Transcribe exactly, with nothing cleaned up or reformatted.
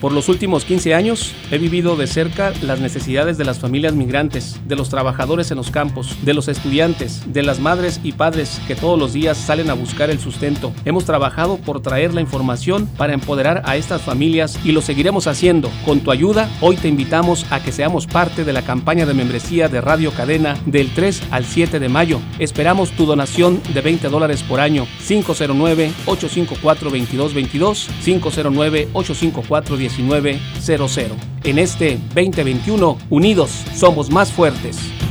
Por los últimos quince años he vivido de cerca las necesidades de las familias migrantes, de los trabajadores en los campos, de los estudiantes, de las madres y padres que todos los días salen a buscar el sustento. Hemos trabajado por traer la información para empoderar a estas familias y lo seguiremos haciendo. Con tu ayuda, hoy te invitamos a que seamos parte de la campaña de membresía de Radio Cadena del tres al siete de mayo. Esperamos tu donación de veinte dólares por año. cinco cero nueve, ocho cinco cuatro, veintidós veintidós, cinco cero nueve, ocho cinco cuatro, diecinueve cero cero. En este veinte veintiuno, unidos somos más fuertes.